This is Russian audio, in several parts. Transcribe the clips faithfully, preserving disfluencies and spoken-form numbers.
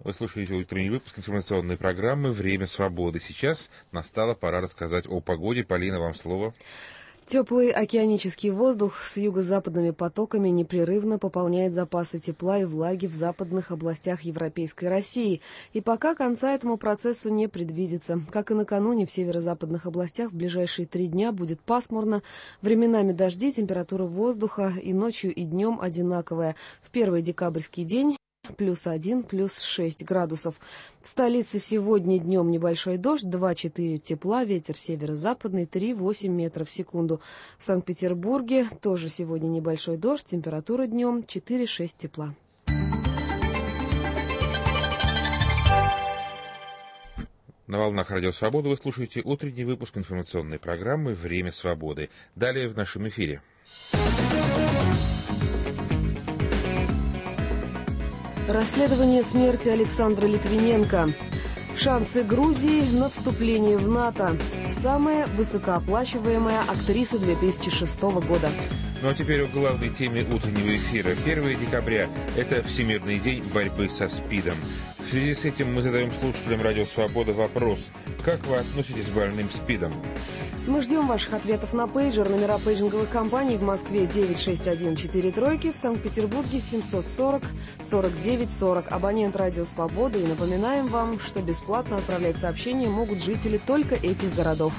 Вы слушаете утренний выпуск информационной программы «Время свободы». Сейчас настала пора рассказать о погоде. Полина, вам слово. Теплый океанический воздух с юго-западными потоками непрерывно пополняет запасы тепла и влаги в западных областях Европейской России. И пока конца этому процессу не предвидится. Как и накануне, в северо-западных областях в ближайшие три дня будет пасмурно. Временами дожди, температура воздуха и ночью, и днем одинаковая. В первый декабрьский день плюс один, плюс шесть градусов. В столице сегодня днем небольшой дождь, два-четыре тепла, ветер северо-западный, три-восемь метров в секунду. В Санкт-Петербурге тоже сегодня небольшой дождь, температура днем четыре-шесть тепла. На волнах Радио Свобода вы слушаете утренний выпуск информационной программы «Время свободы». Далее в нашем эфире. Расследование смерти Александра Литвиненко. Шансы Грузии на вступление в НАТО. Самая высокооплачиваемая актриса две тысячи шестого года. Ну а теперь о главной теме утреннего эфира. первое декабря – это Всемирный день борьбы со СПИДом. В связи с этим мы задаем слушателям Радио Свобода вопрос: как вы относитесь к больным СПИДом? Мы ждем ваших ответов на пейджер. Номера пейджинговых компаний в Москве девять шесть один четыре тройки, в Санкт-Петербурге семьсот сорок сорок девять сорок. Абонент Радио Свобода. И напоминаем вам, что бесплатно отправлять сообщения могут жители только этих городов.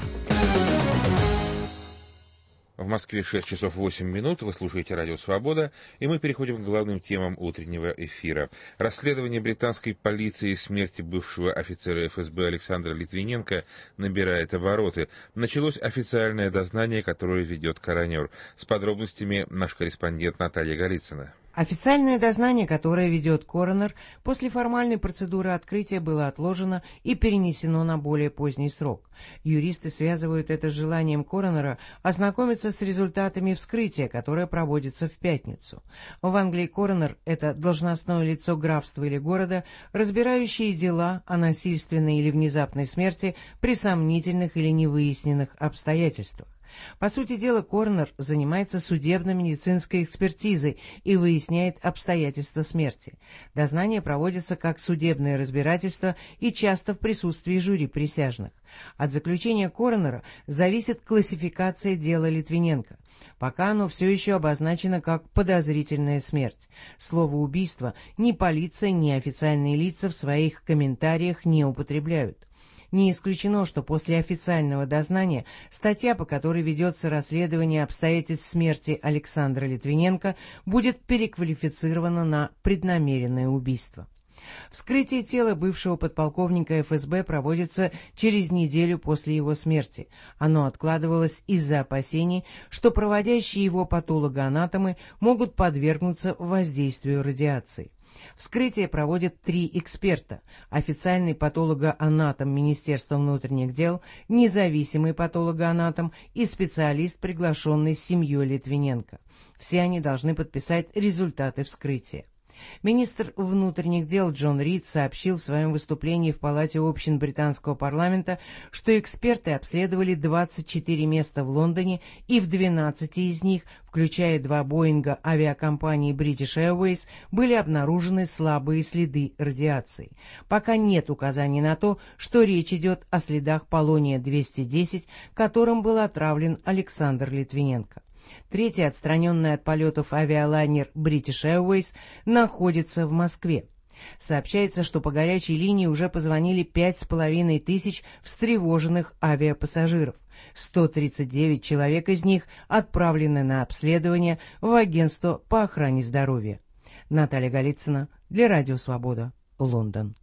В Москве шесть часов восемь минут, вы слушаете Радио Свобода, и мы переходим к главным темам утреннего эфира. Расследование британской полиции смерти бывшего офицера эф эс бэ Александра Литвиненко набирает обороты. Началось официальное дознание, которое ведет коронер. С подробностями наш корреспондент Наталья Голицына. Официальное дознание, которое ведет коронер, после формальной процедуры открытия было отложено и перенесено на более поздний срок. Юристы связывают это с желанием коронера ознакомиться с результатами вскрытия, которое проводится в пятницу. В Англии коронер – это должностное лицо графства или города, разбирающее дела о насильственной или внезапной смерти при сомнительных или невыясненных обстоятельствах. По сути дела, коронер занимается судебно-медицинской экспертизой и выясняет обстоятельства смерти. Дознание проводится как судебное разбирательство и часто в присутствии жюри присяжных. От заключения коронера зависит классификация дела Литвиненко. Пока оно все еще обозначено как подозрительная смерть. Слово «убийство» ни полиция, ни официальные лица в своих комментариях не употребляют. Не исключено, что после официального дознания статья, по которой ведется расследование обстоятельств смерти Александра Литвиненко, будет переквалифицирована на преднамеренное убийство. Вскрытие тела бывшего подполковника эф эс бэ проводится через неделю после его смерти. Оно откладывалось из-за опасений, что проводящие его патологоанатомы могут подвергнуться воздействию радиации. Вскрытие проводят три эксперта: официальный патологоанатом Министерства внутренних дел, независимый патологоанатом и специалист, приглашенный семьей Литвиненко. Все они должны подписать результаты вскрытия. Министр внутренних дел Джон Рид сообщил в своем выступлении в Палате общин британского парламента, что эксперты обследовали двадцать четыре места в Лондоне, и в двенадцати из них, включая два Боинга авиакомпании British Airways, были обнаружены слабые следы радиации. Пока нет указаний на то, что речь идет о следах полония двести десять, которым был отравлен Александр Литвиненко. Третий, отстраненный от полетов авиалайнер British Airways, находится в Москве. Сообщается, что по горячей линии уже позвонили пять с половиной тысяч встревоженных авиапассажиров. сто тридцать девять человек из них отправлены на обследование в агентство по охране здоровья. Наталья Голицына для Радио Свобода, Лондон.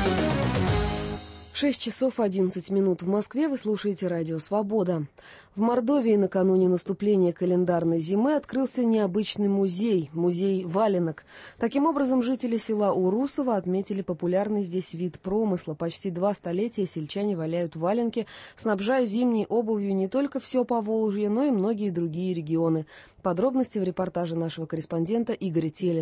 шесть часов одиннадцать минут в Москве. Вы слушаете Радио Свобода. В Мордовии накануне наступления календарной зимы открылся необычный музей, музей валенок. Таким образом, жители села Урусово отметили популярный здесь вид промысла. Почти два столетия сельчане валяют валенки, снабжая зимней обувью не только все Поволжье, но и многие другие регионы. Подробности в репортаже нашего корреспондента Игоря Телина.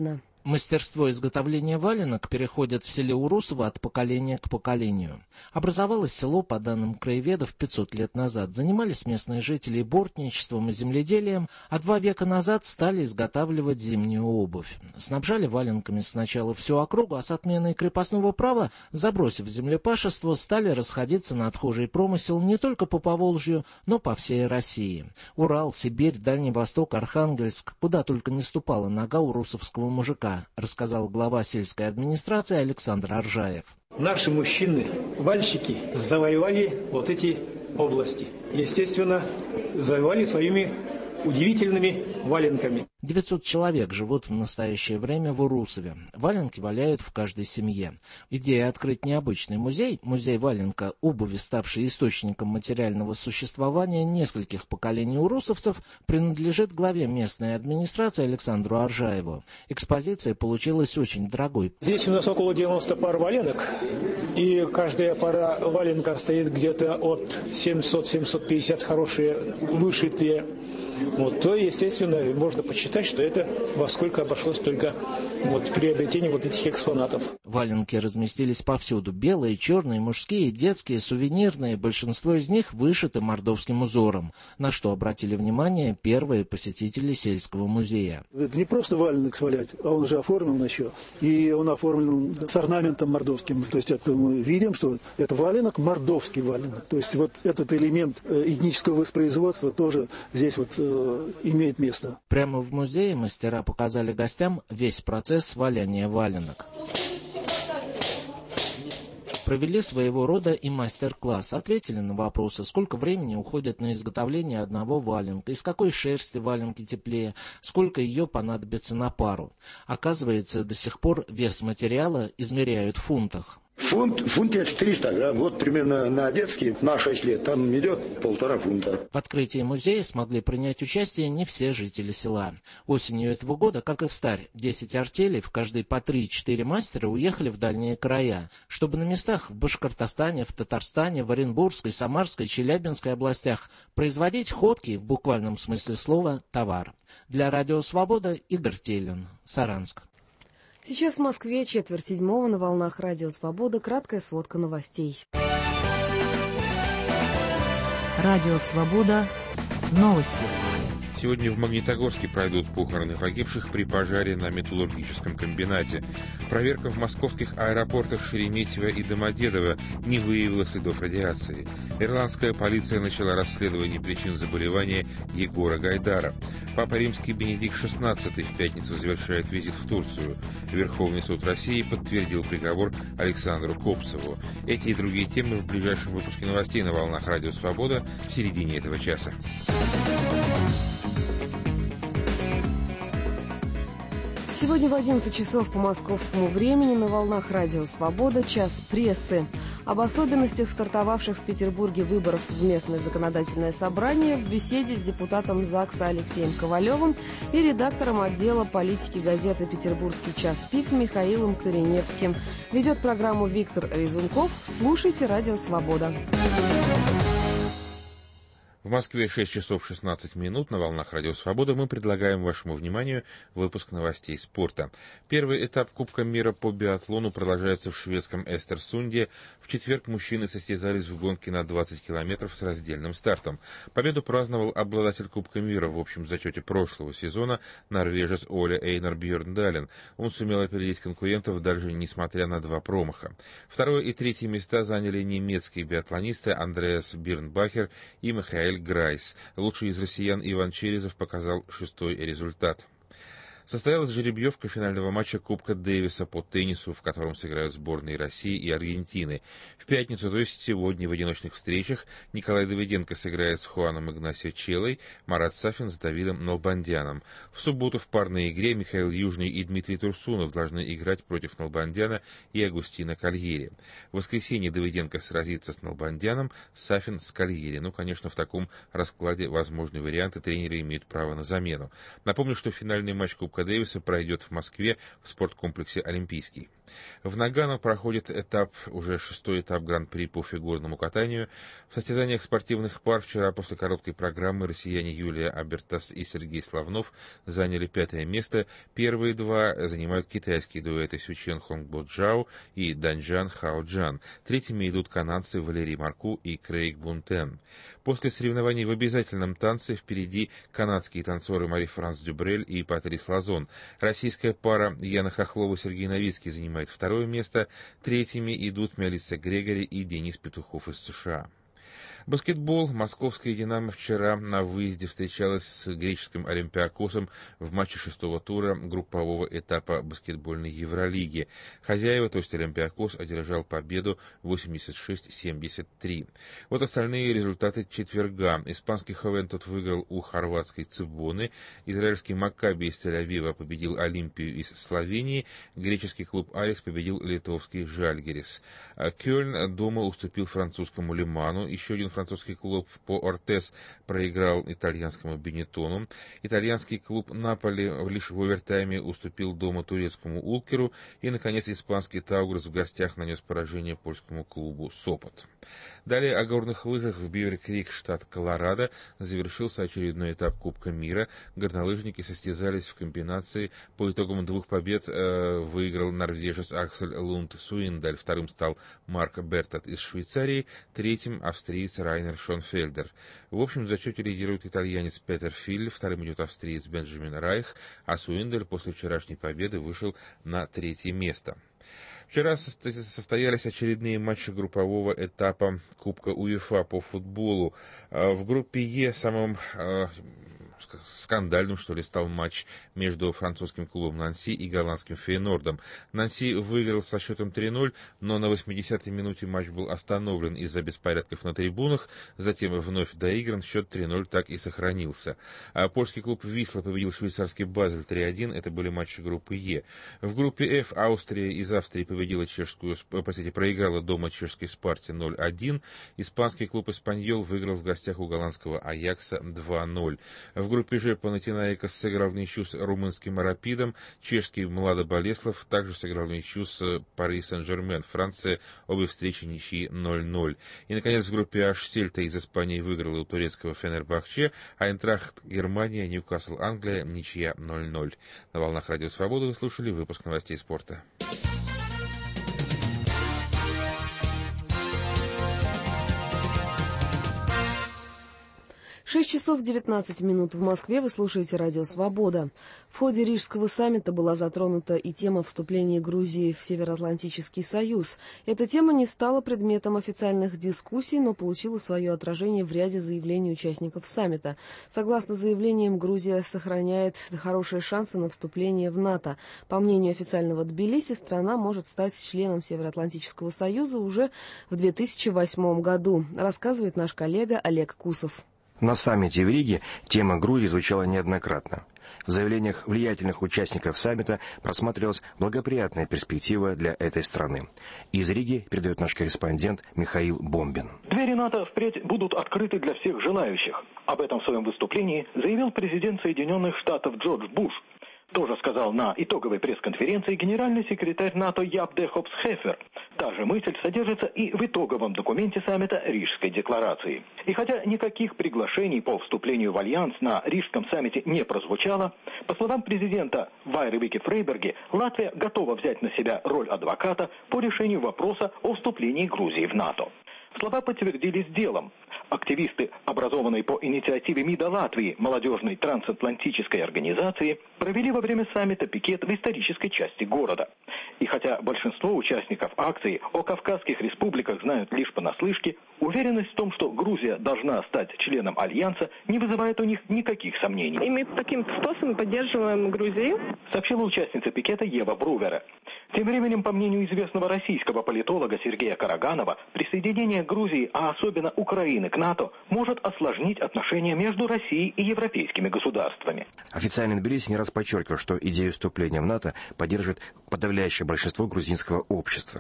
Мастерство изготовления валенок переходит в селе Урусово от поколения к поколению. Образовалось село, по данным краеведов, пятьсот лет назад. Занимались местные жители бортничеством и земледелием, а два века назад стали изготавливать зимнюю обувь. Снабжали валенками сначала всю округу, а с отменой крепостного права, забросив землепашество, стали расходиться на отхожий промысел не только по Поволжью, но по всей России. Урал, Сибирь, Дальний Восток, Архангельск, куда только не ступала нога урусовского мужика, рассказал глава сельской администрации Александр Аржаев. Наши мужчины, вальщики, завоевали вот эти области. Естественно, завоевали своими удивительными валенками. девятьсот человек живут в настоящее время в Урусове. Валенки валяют в каждой семье. Идея открыть необычный музей, музей валенка, обуви, ставший источником материального существования нескольких поколений урусовцев, принадлежит главе местной администрации Александру Аржаеву. Экспозиция получилась очень дорогой. Здесь у нас около девяноста пар валенок, и каждая пара валенка стоит где-то от семьсот — семьсот пятьдесят, хорошие, вышитые. Вот, то, естественно, можно почитать, что это во сколько обошлось только вот, приобретение вот этих экспонатов. Валенки разместились повсюду. Белые, черные, мужские, детские, сувенирные. Большинство из них вышиты мордовским узором, на что обратили внимание первые посетители сельского музея. Это не просто валенок свалять, а он уже оформлен еще. И он оформлен с орнаментом мордовским. То есть это мы видим, что это валенок, мордовский валенок. То есть вот этот элемент этнического воспроизводства тоже здесь вот имеет место. Прямо в музее мастера показали гостям весь процесс валяния валенок. Провели своего рода и мастер-класс. Ответили на вопросы, сколько времени уходит на изготовление одного валенка, из какой шерсти валенки теплее, сколько ее понадобится на пару. Оказывается, до сих пор вес материала измеряют в фунтах. Фунт, фунт это триста грамм. Вот примерно на детский на шесть лет там идет полтора фунта. В открытии музея смогли принять участие не все жители села. Осенью этого года, как и в старь, десять артелей, в каждой по три-четыре мастера, уехали в дальние края, чтобы на местах в Башкортостане, в Татарстане, в Оренбургской, Самарской, Челябинской областях производить ходкий, в буквальном смысле слова, товар. Для Радио Свобода Игорь Телин, Саранск. Сейчас в Москве четверть седьмого, на волнах Радио Свобода. Краткая сводка новостей. Радио Свобода. Новости. Сегодня в Магнитогорске пройдут похороны погибших при пожаре на металлургическом комбинате. Проверка в московских аэропортах Шереметьево и Домодедово не выявила следов радиации. Ирландская полиция начала расследование причин заболевания Егора Гайдара. Папа Римский Бенедикт шестнадцатый в пятницу завершает визит в Турцию. Верховный суд России подтвердил приговор Александру Копцеву. Эти и другие темы в ближайшем выпуске новостей на волнах Радио Свобода в середине этого часа. Сегодня в одиннадцать часов по московскому времени на волнах Радио Свобода час прессы. Об особенностях стартовавших в Петербурге выборов в местное законодательное собрание в беседе с депутатом ЗАГСа Алексеем Ковалевым и редактором отдела политики газеты «Петербургский час пик» Михаилом Кореневским. Ведет программу Виктор Резунков. Слушайте Радио Свобода. В Москве шесть часов шестнадцать минут. На волнах Радио Свобода мы предлагаем вашему вниманию выпуск новостей спорта. Первый этап Кубка мира по биатлону продолжается в шведском Эстерсунде. В четверг мужчины состязались в гонке на двадцать километров с раздельным стартом. Победу праздновал обладатель Кубка мира в общем зачете прошлого сезона норвежец Оля Эйнар Бьерндален. Он сумел опередить конкурентов даже несмотря на два промаха. Второе и третье места заняли немецкие биатлонисты Андреас Бирнбахер и Михаэль Грайс. Лучший из россиян Иван Черезов показал шестой результат. Состоялась жеребьевка финального матча Кубка Дэвиса по теннису, в котором сыграют сборные России и Аргентины. В пятницу, то есть сегодня, в одиночных встречах Николай Давыденко сыграет с Хуаном Игнасио Челой, Марат Сафин с Давидом Налбандяном. В субботу в парной игре Михаил Южный и Дмитрий Турсунов должны играть против Налбандяна и Агустина Кальери. В воскресенье Давыденко сразится с Налбандяном, Сафин с Кальери. Ну, конечно, в таком раскладе возможные варианты тренеры имеют право на замену. Напомню, что финальный матч Кубка Дэвиса пройдет в Москве в спорткомплексе «Олимпийский». В Нагано проходит этап, уже шестой этап Гран-при по фигурному катанию. В состязаниях спортивных пар вчера после короткой программы россияне Юлия Абертас и Сергей Славнов заняли пятое место. Первые два занимают китайские дуэты Сючен Хонгбо Джао и Даньжан Хао Джан. Третьими идут канадцы Валерий Марку и Крейг Бунтен. После соревнований в обязательном танце впереди канадские танцоры Мари-Франс Дюбрель и Патрис Лазон. Российская пара Яна Хохлова и Сергей Новицкий занимает второе место. Третьими идут Мелисса Грегори и Денис Петухов из США. Баскетбол. Московская «Динамо» вчера на выезде встречалась с греческим «Олимпиакосом» в матче шестого тура группового этапа баскетбольной Евролиги. Хозяева, то есть «Олимпиакос», одержал победу восемьдесят шесть семьдесят три. Вот остальные результаты четверга. Испанский «Ховентот» выиграл у хорватской «Цибоны», израильский «Маккаби» из Тель-Авива победил «Олимпию» из Словении, греческий клуб «Арис» победил литовский «Жальгирис». Кёльн дома уступил французскому «Лиману», еще один французский клуб по Ортес проиграл итальянскому Бенеттону. Итальянский клуб Наполи лишь в овертайме уступил дома турецкому Улкеру. И, наконец, испанский Таугрес в гостях нанес поражение польскому клубу Сопот. Далее о горных лыжах. В Бивер-Крик, штат Колорадо, завершился очередной этап Кубка мира. Горнолыжники состязались в комбинации. По итогам двух побед э, выиграл норвежец Аксель Лунд Суиндаль. Вторым стал Марк Бертат из Швейцарии. Третьим австриец Райнер Шонфельдер. В общем зачете лидирует итальянец Петер Филь, вторым идет австриец Бенджамин Райх, а Суиндель после вчерашней победы вышел на третье место. Вчера состоялись очередные матчи группового этапа Кубка УЕФА по футболу. В группе Е самым скандальным, что ли, стал матч между французским клубом Нанси и голландским Фейнордом. Нанси выиграл со счетом три ноль, но на восьмидесятой минуте матч был остановлен из-за беспорядков на трибунах, затем вновь доигран, счет три ноль так и сохранился. А польский клуб Висла победил швейцарский Базель три один, это были матчи группы Е. В группе Ф Австрия из Австрии победила чешскую, простите, проиграла дома чешской Спарте ноль один, испанский клуб Эспаньол выиграл в гостях у голландского Аякса два ноль. В группе Ж Панатинаикос сыграл в ничью с румынским Рапидом, чешский Младо Болеслав также сыграл в ничью с Пари Сен-Жермен. Франция обе встречи ничьи ноль ноль. И, наконец, в группе H Сельта из Испании выиграла у турецкого Фенербахче, а Айнтрахт Германия, Ньюкасл Англия, ничья ноль ноль. На волнах Радио Свобода вы слушали выпуск новостей спорта. шесть часов девятнадцать минут в Москве. Вы слушаете Радио Свобода. В ходе Рижского саммита была затронута и тема вступления Грузии в Североатлантический союз. Эта тема не стала предметом официальных дискуссий, но получила свое отражение в ряде заявлений участников саммита. Согласно заявлениям, Грузия сохраняет хорошие шансы на вступление в НАТО. По мнению официального Тбилиси, страна может стать членом Североатлантического союза уже в две тысячи восьмом году, рассказывает наш коллега Олег Кусов. На саммите в Риге тема Грузии звучала неоднократно. В заявлениях влиятельных участников саммита просматривалась благоприятная перспектива для этой страны. Из Риги передает наш корреспондент Михаил Бомбин. Двери НАТО впредь будут открыты для всех желающих. Об этом в своем выступлении заявил президент Соединенных Штатов Джордж Буш. Тоже сказал на итоговой пресс-конференции генеральный секретарь НАТО Яп де Хопс-Хефер. Та же мысль содержится и в итоговом документе саммита Рижской декларации. И хотя никаких приглашений по вступлению в альянс на Рижском саммите не прозвучало, по словам президента Вайры Вики Фрейберги, Латвия готова взять на себя роль адвоката по решению вопроса о вступлении Грузии в НАТО. Слова подтвердились делом. Активисты, образованные по инициативе МИДа Латвии, молодежной трансатлантической организации, провели во время саммита пикет в исторической части города. И хотя большинство участников акции о Кавказских республиках знают лишь понаслышке, уверенность в том, что Грузия должна стать членом Альянса, не вызывает у них никаких сомнений. И мы таким способом поддерживаем Грузию, сообщила участница пикета Ева Брувера. Тем временем, по мнению известного российского политолога Сергея Караганова, присоединение Грузии, а особенно Украины к НАТО, может осложнить отношения между Россией и европейскими государствами. Официальный Тбилиси не раз подчеркивал, что идею вступления в НАТО поддерживает подавляющее большинство грузинского общества.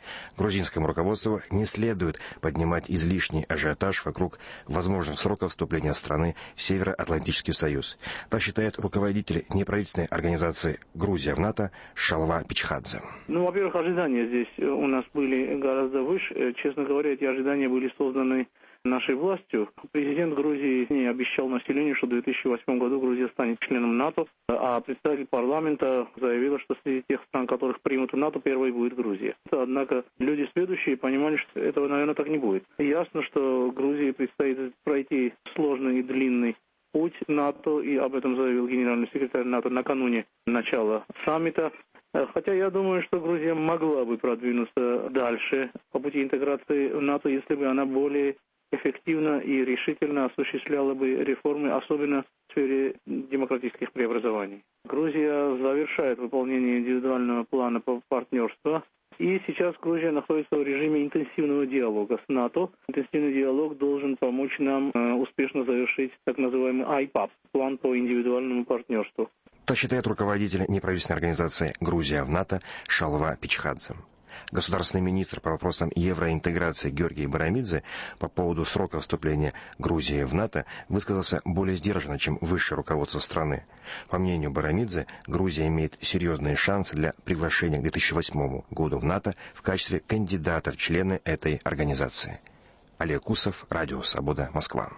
Грузинскому руководству не следует поднимать излишний ажиотаж вокруг возможных сроков вступления страны в Североатлантический союз. Так считает руководитель неправительственной организации «Грузия в НАТО» Шалва Пичхадзе. Ну, во-первых, ожидания здесь у нас были гораздо выше. Честно говоря, эти ожидания были созданы нашей властью. Президент Грузии не обещал населению, что в две тысячи восьмом году Грузия станет членом НАТО, а представитель парламента заявила, что среди тех стран, которых примут в НАТО, первой будет Грузия. Однако люди следующие понимали, что этого, наверное, так не будет. Ясно, что Грузии предстоит пройти сложный и длинный путь НАТО, и об этом заявил генеральный секретарь НАТО накануне начала саммита. Хотя я думаю, что Грузия могла бы продвинуться дальше по пути интеграции в НАТО, если бы она более эффективно и решительно осуществляла бы реформы, особенно в сфере демократических преобразований. Грузия завершает выполнение индивидуального плана по партнерству. И сейчас Грузия находится в режиме интенсивного диалога с НАТО. Интенсивный диалог должен помочь нам э, успешно завершить так называемый ай пап, план по индивидуальному партнерству. Так считает руководитель неправительственной организации «Грузия в НАТО» Шалва Пичхадзе. Государственный министр по вопросам евроинтеграции Георгий Барамидзе по поводу срока вступления Грузии в НАТО высказался более сдержанно, чем высшее руководство страны. По мнению Барамидзе, Грузия имеет серьезные шансы для приглашения к две тысячи восьмому году в НАТО в качестве кандидата в члены этой организации. Олег Кусов, Радио Свобода, Москва.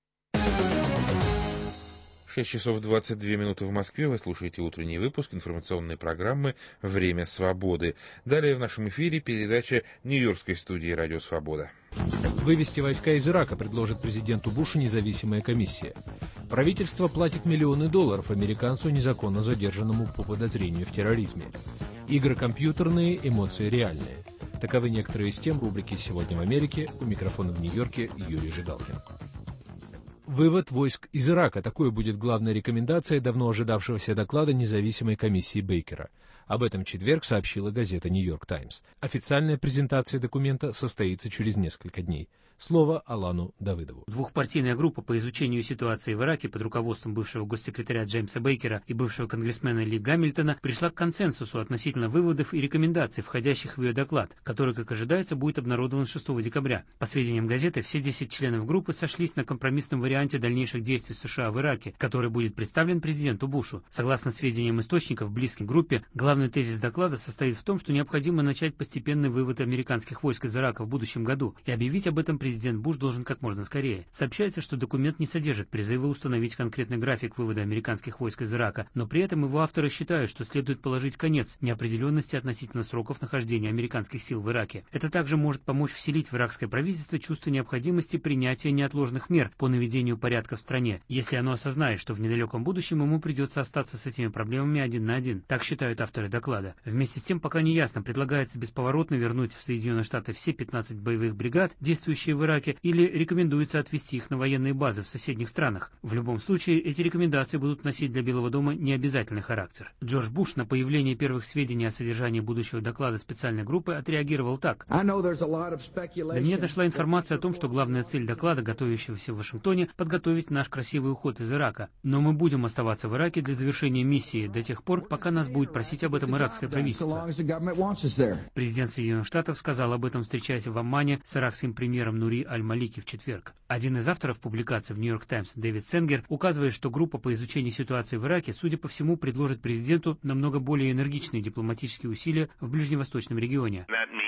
шесть часов двадцать две минуты в Москве. Вы слушаете утренний выпуск информационной программы «Время свободы». Далее в нашем эфире передача Нью-Йоркской студии «Радио Свобода». Вывести войска из Ирака предложит президенту Бушу независимая комиссия. Правительство платит миллионы долларов американцу, незаконно задержанному по подозрению в терроризме. Игры компьютерные, эмоции реальные. Таковы некоторые из тем рубрики «Сегодня в Америке». У микрофона в Нью-Йорке Юрий Жигалкин. Вывод войск из Ирака. Такой будет главная рекомендация давно ожидавшегося доклада независимой комиссии Бейкера. Об этом в четверг сообщила газета «Нью-Йорк Таймс». Официальная презентация документа состоится через несколько дней. Слово Алану Давыдову. Двухпартийная группа по изучению ситуации в Ираке под руководством бывшего госсекретаря Джеймса Бейкера и бывшего конгрессмена Ли Гамильтона пришла к консенсусу относительно выводов и рекомендаций, входящих в ее доклад, который, как ожидается, будет обнародован шестого декабря. По сведениям газеты, все десять членов группы сошлись на компромиссном варианте дальнейших действий США в Ираке, который будет представлен президенту Бушу. Согласно сведениям источников, близких к группе, главный тезис доклада состоит в том, что необходимо начать постепенный вывод американских войск из Ирака в будущем году, и объявить об этом президенту Президент Буш должен как можно скорее. Сообщается, что документ не содержит призыва установить конкретный график вывода американских войск из Ирака, но при этом его авторы считают, что следует положить конец неопределенности относительно сроков нахождения американских сил в Ираке. Это также может помочь вселить в иракское правительство чувство необходимости принятия неотложных мер по наведению порядка в стране, если оно осознает, что в недалеком будущем ему придется остаться с этими проблемами один на один. Так считают авторы доклада. Вместе с тем, пока не ясно, предлагается бесповоротно вернуть в Соединенные Штаты все пятнадцать боевых бригад, действующие в Ираке, или рекомендуется отвести их на военные базы в соседних странах. В любом случае, эти рекомендации будут носить для Белого дома необязательный характер. Джордж Буш на появление первых сведений о содержании будущего доклада специальной группы отреагировал так. До меня дошла информация о том, что главная цель доклада, готовящегося в Вашингтоне, подготовить наш красивый уход из Ирака. Но мы будем оставаться в Ираке для завершения миссии до тех пор, пока нас будет просить об этом иракское правительство. Президент Соединенных Штатов сказал об этом, встречаясь в Аммане с иракским премьером Нури Аль-Малики в четверг. Один из авторов публикации в «Нью-Йорк Таймс» Дэвид Сенгер указывает, что группа по изучению ситуации в Ираке, судя по всему, предложит президенту намного более энергичные дипломатические усилия в ближневосточном регионе.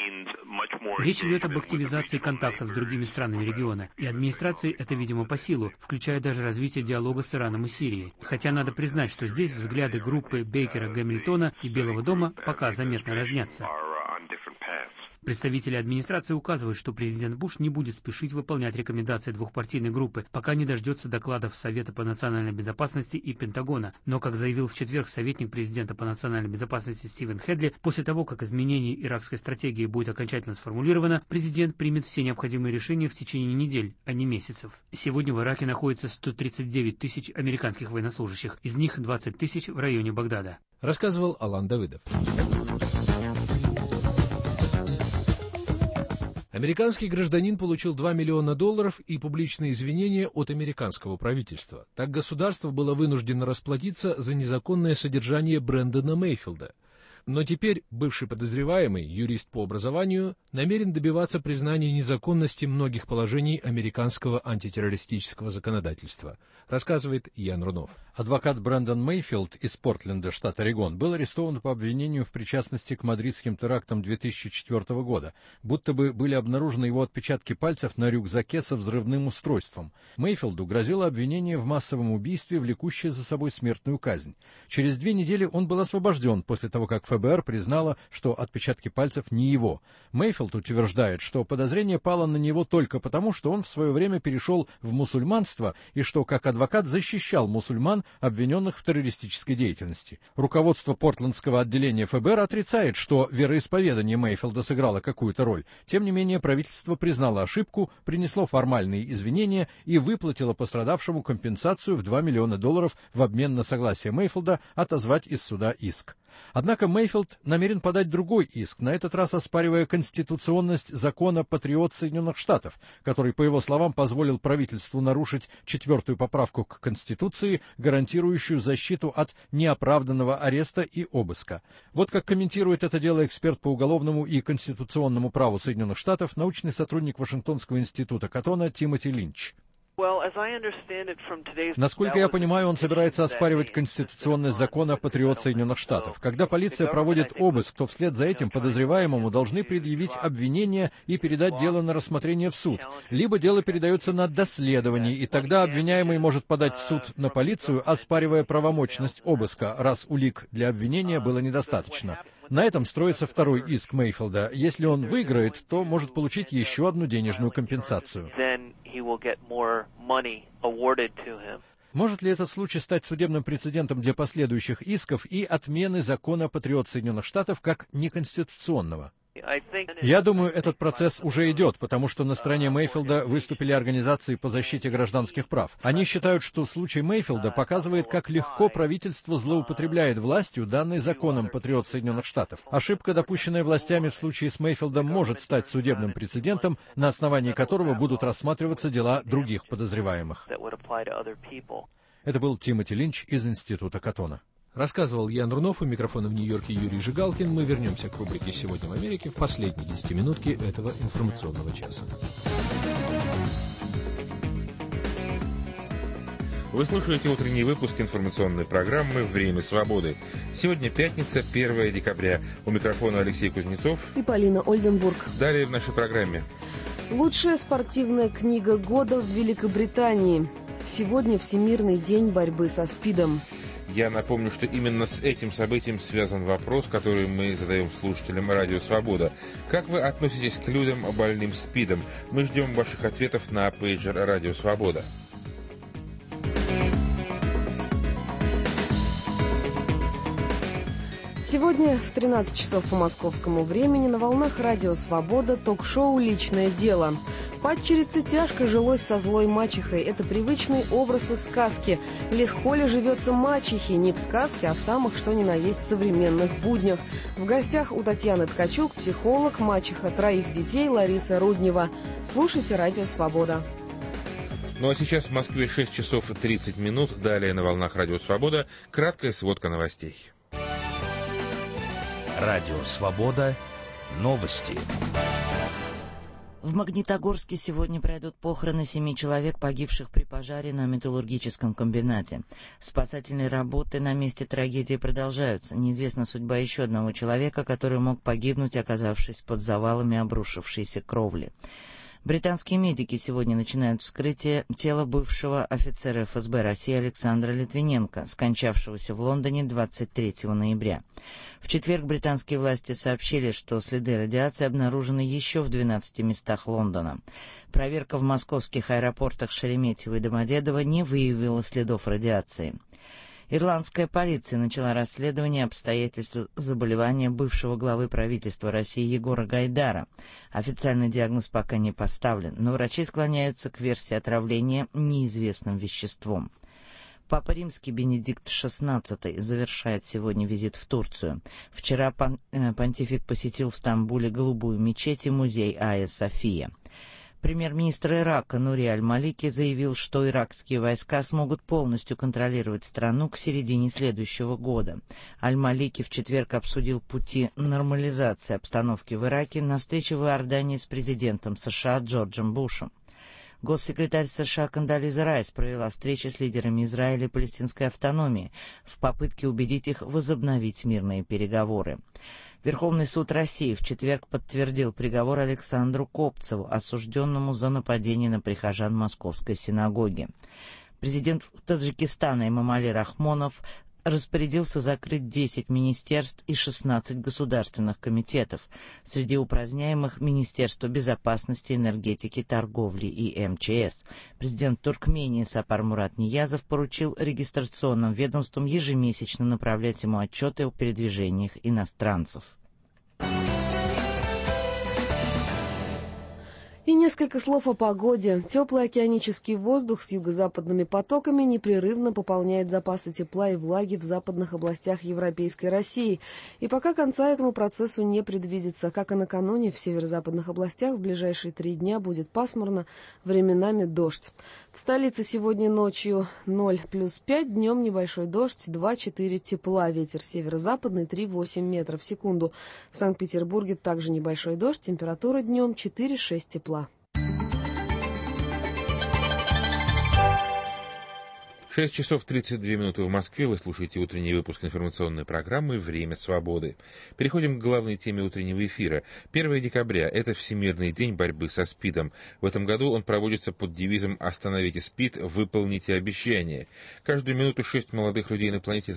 Речь идет об активизации контактов с другими странами региона, и администрации это, видимо, по силу, включая даже развитие диалога с Ираном и Сирией. Хотя надо признать, что здесь взгляды группы Бейкера, Гамильтона и Белого дома пока заметно разнятся. Представители администрации указывают, что президент Буш не будет спешить выполнять рекомендации двухпартийной группы, пока не дождется докладов Совета по национальной безопасности и Пентагона. Но, как заявил в четверг советник президента по национальной безопасности Стивен Хедли, после того, как изменение иракской стратегии будет окончательно сформулировано, президент примет все необходимые решения в течение недель, а не месяцев. Сегодня в Ираке находится сто тридцать девять тысяч американских военнослужащих, из них двадцать тысяч в районе Багдада. Рассказывал Алан Давыдов. Американский гражданин получил два миллиона долларов и публичные извинения от американского правительства. Так государство было вынуждено расплатиться за незаконное содержание Брэндона Мейфилда. Но теперь бывший подозреваемый, юрист по образованию, намерен добиваться признания незаконности многих положений американского антитеррористического законодательства, рассказывает Ян Рунов. Адвокат Брэндон Мейфилд из Портленда, штат Орегон, был арестован по обвинению в причастности к мадридским терактам две тысячи четвёртого года, будто бы были обнаружены его отпечатки пальцев на рюкзаке со взрывным устройством. Мейфилду грозило обвинение в массовом убийстве, влекущее за собой смертную казнь. Через две недели он был освобожден после того, как эф бэ эр признало, что отпечатки пальцев не его. Мейфилд утверждает, что подозрение пало на него только потому, что он в свое время перешел в мусульманство и что, как адвокат, защищал мусульман, обвиненных в террористической деятельности. Руководство портлендского отделения эф бэ эр отрицает, что вероисповедание Мейфилда сыграло какую-то роль. Тем не менее, правительство признало ошибку, принесло формальные извинения и выплатило пострадавшему компенсацию в два миллиона долларов в обмен на согласие Мейфилда отозвать из суда иск. Однако Мейфилд намерен подать другой иск, на этот раз оспаривая конституционность закона «Патриот Соединенных Штатов», который, по его словам, позволил правительству нарушить четвертую поправку к Конституции, гарантирующую защиту от неоправданного ареста и обыска. Вот как комментирует это дело эксперт по уголовному и конституционному праву Соединенных Штатов, научный сотрудник Вашингтонского института Каттона Тимоти Линч. Насколько я понимаю, он собирается оспаривать конституционность закона «Патриот Соединенных Штатов». Когда полиция проводит обыск, то вслед за этим подозреваемому должны предъявить обвинение и передать дело на рассмотрение в суд. Либо дело передается на доследование, и тогда обвиняемый может подать в суд на полицию, оспаривая правомочность обыска, раз улик для обвинения было недостаточно. На этом строится второй иск Мейфилда. Если он выиграет, то может получить еще одну денежную компенсацию. Может ли этот случай стать судебным прецедентом для последующих исков и отмены закона «Патриот Соединенных Штатов» как неконституционного? Я думаю, этот процесс уже идет, потому что на стороне Мейфилда выступили организации по защите гражданских прав. Они считают, что случай Мейфилда показывает, как легко правительство злоупотребляет властью, данной законом «Патриот Соединенных Штатов». Ошибка, допущенная властями в случае с Мейфилдом, может стать судебным прецедентом, на основании которого будут рассматриваться дела других подозреваемых. Это был Тимоти Линч из Института Каттона. Рассказывал Ян Рунов, у микрофона в Нью-Йорке Юрий Жигалкин. Мы вернемся к рубрике «Сегодня в Америке» в последней десятиминутке этого информационного часа. Вы слушаете утренний выпуск информационной программы «Время свободы». Сегодня пятница, первое декабря. У микрофона Алексей Кузнецов и Полина Ольденбург. Далее в нашей программе. Лучшая спортивная книга года в Великобритании. Сегодня Всемирный день борьбы со СПИДом. Я напомню, что именно с этим событием связан вопрос, который мы задаем слушателям Радио Свобода. Как вы относитесь к людям, больным СПИДом? Мы ждем ваших ответов на пейджер Радио Свобода. Сегодня в тринадцать часов по московскому времени на волнах Радио Свобода ток-шоу «Личное дело». Падчерице тяжко жилось со злой мачехой. Это привычный образ из сказки. Легко ли живется мачехе? Не в сказке, а в самых что ни на есть современных буднях. В гостях у Татьяны Ткачук психолог, мачеха троих детей Лариса Руднева. Слушайте Радио Свобода. Ну а сейчас в Москве шесть часов тридцать минут. Далее на волнах Радио Свобода краткая сводка новостей. Радио Свобода. Новости. В Магнитогорске сегодня пройдут похороны семи человек, погибших при пожаре на металлургическом комбинате. Спасательные работы на месте трагедии продолжаются. Неизвестна судьба еще одного человека, который мог погибнуть, оказавшись под завалами обрушившейся кровли. Британские медики сегодня начинают вскрытие тела бывшего офицера эф эс бэ России Александра Литвиненко, скончавшегося в Лондоне двадцать третьего ноября. В четверг британские власти сообщили, что следы радиации обнаружены еще в двенадцати местах Лондона. Проверка в московских аэропортах Шереметьево и Домодедово не выявила следов радиации. Ирландская полиция начала расследование обстоятельств заболевания бывшего главы правительства России Егора Гайдара. Официальный диагноз пока не поставлен, но врачи склоняются к версии отравления неизвестным веществом. Папа Римский Бенедикт шестнадцатый завершает сегодня визит в Турцию. Вчера пон- э, понтифик посетил в Стамбуле Голубую мечеть и музей Айя София. Премьер-министр Ирака Нури Аль-Малики заявил, что иракские войска смогут полностью контролировать страну к середине следующего года. Аль-Малики в четверг обсудил пути нормализации обстановки в Ираке на встрече в Иордании с президентом США Джорджем Бушем. Госсекретарь США Кондолиза Райс провела встречи с лидерами Израиля и палестинской автономии в попытке убедить их возобновить мирные переговоры. Верховный суд России в четверг подтвердил приговор Александру Копцеву, осужденному за нападение на прихожан Московской синагоги. Президент Таджикистана Эмомали Рахмонов распорядился закрыть десять министерств и шестнадцать государственных комитетов. Среди упраздняемых Министерство безопасности, энергетики, торговли и эм че эс. Президент Туркмении Сапар Мурат Ниязов поручил регистрационным ведомствам ежемесячно направлять ему отчеты о передвижениях иностранцев. И несколько слов о погоде. Теплый океанический воздух с юго-западными потоками непрерывно пополняет запасы тепла и влаги в западных областях Европейской России. И пока конца этому процессу не предвидится. Как и накануне, в северо-западных областях в ближайшие три дня будет пасмурно, временами дождь. В столице сегодня ночью ноль плюс пять, днем небольшой дождь, два-четыре тепла. Ветер северо-западный три-восемь метров в секунду. В Санкт-Петербурге также небольшой дождь, температура днем четыре-шесть тепла. шесть часов тридцать две минуты в Москве. Вы слушаете утренний выпуск информационной программы «Время свободы». Переходим к главной теме утреннего эфира. первое декабря – это Всемирный день борьбы со СПИДом. В этом году он проводится под девизом «Остановите СПИД, выполните обещания». Каждую минуту шесть молодых людей на планете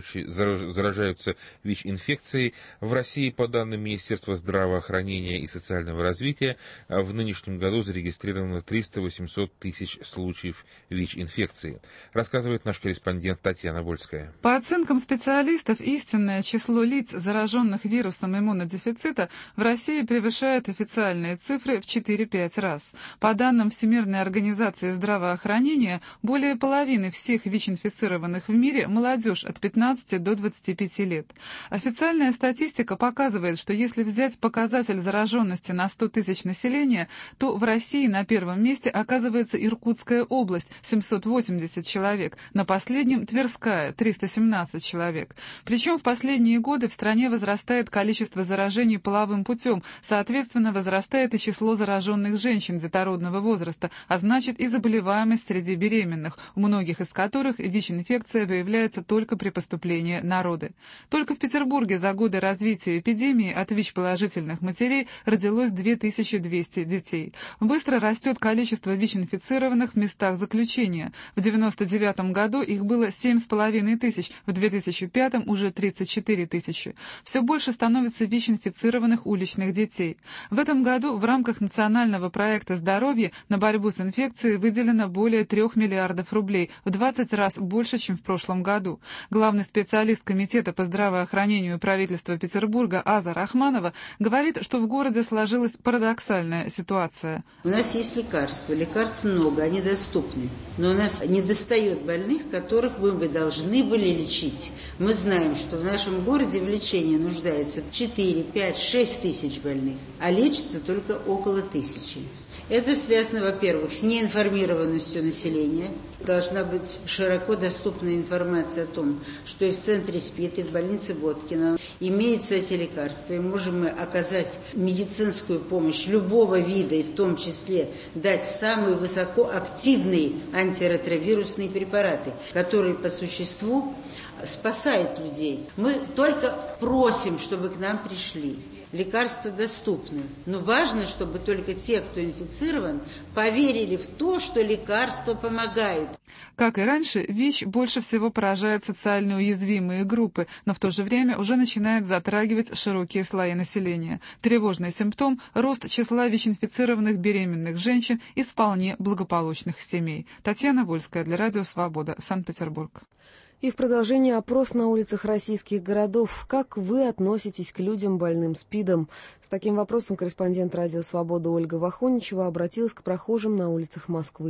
заражаются ВИЧ-инфекцией. В России, по данным Министерства здравоохранения и социального развития, в нынешнем году зарегистрировано триста-восемьсот тысяч случаев ВИЧ-инфекции. Рассказывает наш корреспондент Татьяна Вольская. По оценкам специалистов, истинное число лиц, зараженных вирусом иммунодефицита, в России превышает официальные цифры в четыре-пять раз. По данным Всемирной организации здравоохранения, более половины всех ВИЧ-инфицированных в мире – молодежь от пятнадцати до двадцати пяти лет. Официальная статистика показывает, что если взять показатель зараженности на сто тысяч населения, то в России на первом месте оказывается Иркутская область – семьсот восемьдесят человек. На последнем Тверская – триста семнадцать человек. Причем в последние годы в стране возрастает количество заражений половым путем, соответственно, возрастает и число зараженных женщин детородного возраста, а значит и заболеваемость среди беременных, у многих из которых ВИЧ-инфекция выявляется только при поступлении на роды. Только в Петербурге за годы развития эпидемии от ВИЧ-положительных матерей родилось две тысячи двести детей. Быстро растет количество ВИЧ-инфицированных в местах заключения. В девяносто девятом году их было семь с половиной тысяч, в две тысячи пятом уже тридцать четыре тысячи. Все больше становится ВИЧ-инфицированных уличных детей. В этом году в рамках национального проекта «Здоровье» на борьбу с инфекцией выделено более трех миллиардов рублей, в двадцать раз больше, чем в прошлом году. Главный специалист Комитета по здравоохранению правительства Петербурга Аза Рахманова говорит, что в городе сложилась парадоксальная ситуация. У нас есть лекарства, лекарств много, они доступны, но у нас недостает больных, которых мы бы должны были лечить. Мы знаем, что в нашем городе в лечении нуждается четыре, пять, шесть тысяч больных, а лечится только около тысячи. Это связано, во-первых, с неинформированностью населения. Должна быть широко доступна информация о том, что и в центре СПИД, и в больнице Боткина имеются эти лекарства, и можем мы оказать медицинскую помощь любого вида, и в том числе дать самые высокоактивные антиретровирусные препараты, которые по существу спасают людей. Мы только просим, чтобы к нам пришли. Лекарства доступны. Но важно, чтобы только те, кто инфицирован, поверили в то, что лекарства помогают. Как и раньше, ВИЧ больше всего поражает социально уязвимые группы, но в то же время уже начинает затрагивать широкие слои населения. Тревожный симптом – рост числа ВИЧ-инфицированных беременных женщин из вполне благополучных семей. Татьяна Вольская для Радио Свобода, Санкт-Петербург. И в продолжении опрос на улицах российских городов. Как вы относитесь к людям, больным СПИДом? С таким вопросом корреспондент Радио Свобода Ольга Вахоничева обратилась к прохожим на улицах Москвы.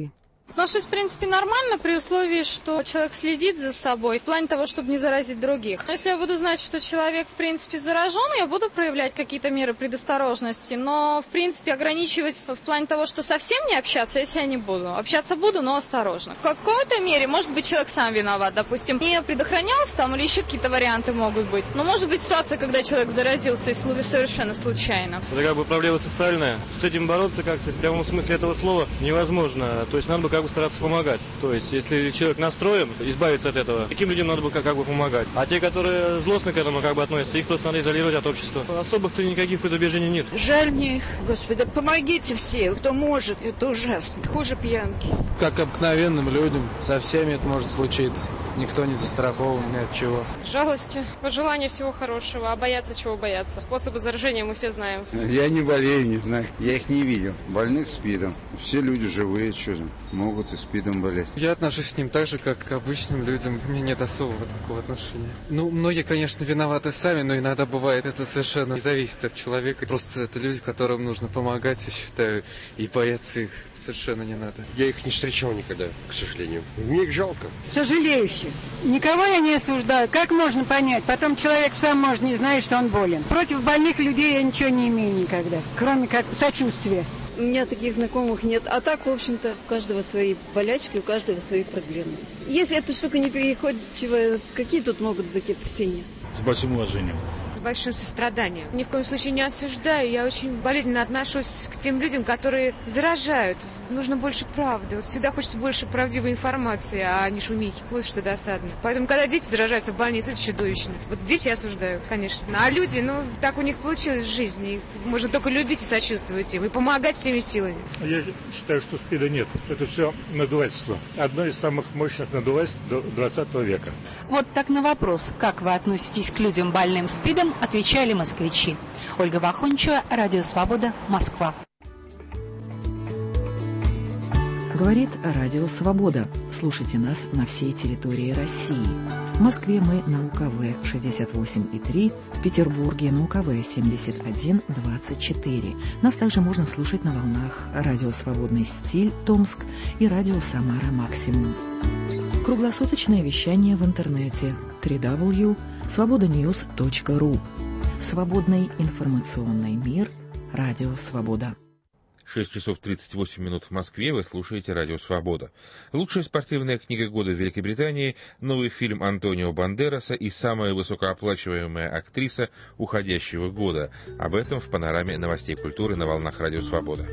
Отношусь, в принципе, нормально, при условии, что человек следит за собой, в плане того, чтобы не заразить других. Если я буду знать, что человек, в принципе, заражен, я буду проявлять какие-то меры предосторожности, но, в принципе, ограничивать в плане того, что совсем не общаться, если я не буду. Общаться буду, но осторожно. В какой-то мере, может быть, человек сам виноват, допустим, не предохранялся там или еще какие-то варианты могут быть. Но может быть ситуация, когда человек заразился и совершенно случайно. Это как бы проблема социальная. С этим бороться как-то в прямом смысле этого слова невозможно. То есть надо бы как бы стараться помогать. То есть если человек настроен избавиться от этого, таким людям надо бы как, как бы помогать. А те, которые злостно к этому как бы относятся, их просто надо изолировать от общества. Особых-то никаких предубеждений нет. Жаль мне их, Господи, помогите все, кто может. Это ужасно. Хуже пьянки. Как обыкновенным людям, со всеми это может случиться. Никто не застрахован ни от чего. Жалости, пожелания всего хорошего, а бояться чего бояться. Способы заражения мы все знаем. Я не болею, не знаю. Я их не видел. Больных СПИДом. Все люди живые, что же, могут и СПИДом болеть. Я отношусь к ним так же, как к обычным людям. У меня нет особого такого отношения. Ну, многие, конечно, виноваты сами, но иногда бывает это совершенно не зависит от человека. Просто это люди, которым нужно помогать, я считаю, и бояться их совершенно не надо. Я их не встречал никогда, к сожалению. Мне их жалко. Сожалеющих. Никого я не осуждаю. Как можно понять? Потом человек сам может не знать, что он болен. Против больных людей я ничего не имею никогда, кроме как сочувствия. У меня таких знакомых нет. А так, в общем-то, у каждого свои болячки, у каждого свои проблемы. Если эта штука не переходчивая, какие тут могут быть опасения? С большим уважением. С большим состраданием. Ни в коем случае не осуждаю. Я очень болезненно отношусь к тем людям, которые заражают. Нужно больше правды. Вот всегда хочется больше правдивой информации, а не шумихи. Вот что досадно. Поэтому, когда дети заражаются в больнице, это чудовищно. Вот здесь я осуждаю, конечно. А люди, ну, так у них получилось в жизни. И можно только любить и сочувствовать им, и помогать всеми силами. Я считаю, что СПИДа нет. Это все надувательство. Одно из самых мощных надувательств двадцатого века. Вот так на вопрос, как вы относитесь к людям больным СПИДом, отвечали москвичи. Ольга Вахончева, Радио Свобода, Москва. Говорит Радио Свобода. Слушайте нас на всей территории России. В Москве мы на УКВ шестьдесят восемь и три, в Петербурге на УКВ семьдесят один двадцать четыре. Нас также можно слушать на волнах Радио Свободный стиль Томск и Радио Самара Максимум. Круглосуточное вещание в интернете дабл ю дабл ю дабл ю точка свобода ньюс точка ру. Свободный информационный мир. Радио Свобода. шесть часов тридцать восемь минут в Москве. Вы слушаете Радио Свобода. Лучшая спортивная книга года в Великобритании, новый фильм Антонио Бандераса и самая высокооплачиваемая актриса уходящего года. Об этом в панораме новостей культуры на волнах Радио Свобода.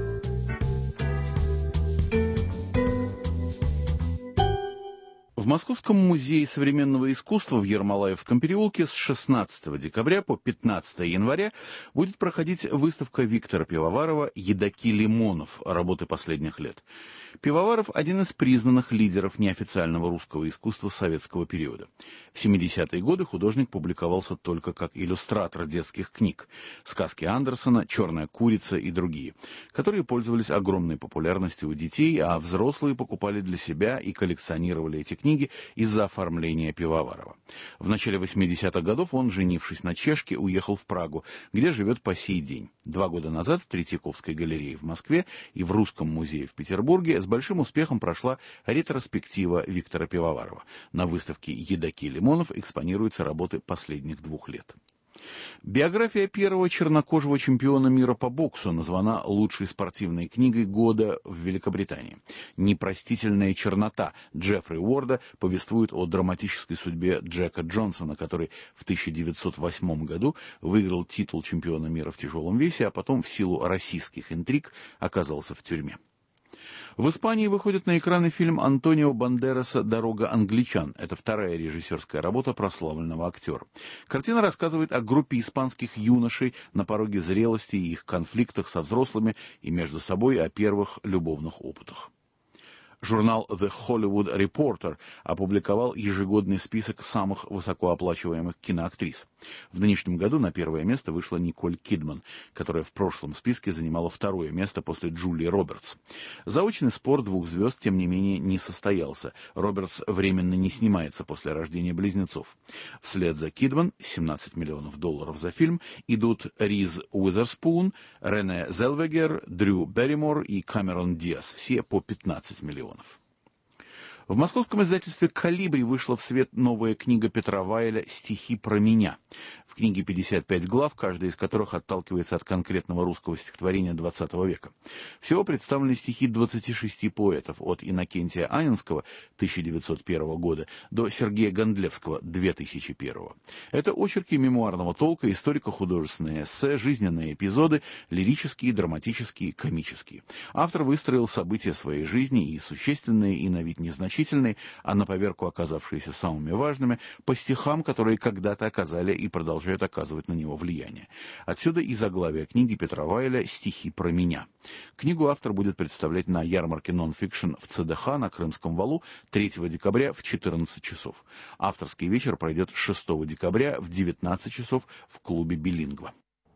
В Московском музее современного искусства в Ермолаевском переулке с шестнадцатого декабря по пятнадцатое января будет проходить выставка Виктора Пивоварова «Едоки Лимонов. Работы последних лет». Пивоваров – один из признанных лидеров неофициального русского искусства советского периода. В семидесятые годы художник публиковался только как иллюстратор детских книг «Сказки Андерсона», «Черная курица» и другие, которые пользовались огромной популярностью у детей, а взрослые покупали для себя и коллекционировали эти книги из-за оформления Пивоварова. В начале восьмидесятых годов он, женившись на чешке, уехал в Прагу, где живет по сей день. Два года назад в Третьяковской галерее в Москве и в Русском музее в Петербурге с большим успехом прошла ретроспектива Виктора Пивоварова. На выставке «Едоки Лимонов» экспонируются работы последних двух лет. Биография первого чернокожего чемпиона мира по боксу названа лучшей спортивной книгой года в Великобритании. «Непростительная чернота» Джеффри Уорда повествует о драматической судьбе Джека Джонсона, который в тысяча девятьсот восьмом году выиграл титул чемпиона мира в тяжелом весе, а потом в силу российских интриг оказался в тюрьме. В Испании выходит на экраны фильм Антонио Бандераса «Дорога англичан». Это вторая режиссерская работа прославленного актера. Картина рассказывает о группе испанских юношей на пороге зрелости и их конфликтах со взрослыми и между собой, о первых любовных опытах. Журнал The Hollywood Reporter опубликовал ежегодный список самых высокооплачиваемых киноактрис. В нынешнем году на первое место вышла Николь Кидман, которая в прошлом списке занимала второе место после Джулии Робертс. Заочный спор двух звезд, тем не менее, не состоялся. Робертс временно не снимается после рождения близнецов. Вслед за Кидман, семнадцать миллионов долларов за фильм, идут Риз Уизерспун, Рене Зелвегер, Дрю Берримор и Камерон Диас, все по пятнадцать миллионов. В московском издательстве «Колибри» вышла в свет новая книга Петра Вайля «Стихи про меня». В книге пятьдесят пять глав, каждая из которых отталкивается от конкретного русского стихотворения двадцатого века. Всего представлены стихи двадцати шести поэтов, от Иннокентия Анинского тысяча девятьсот первого года до Сергея Гондлевского две тысячи первого. Это очерки мемуарного толка, историко-художественные эссе, жизненные эпизоды, лирические, драматические, комические. Автор выстроил события своей жизни, и существенные, и на вид незначительные, а на поверку оказавшиеся самыми важными, по стихам, которые когда-то оказали и продолжают оказывать на него влияние. Отсюда и заглавие книги Петра Вайля «Стихи про меня». Книгу автор будет представлять на ярмарке нон-фикшн в ЦДХ на Крымском валу третьего декабря в четырнадцать часов. Авторский вечер пройдет шестого декабря в девятнадцать часов в клубе «Билингва».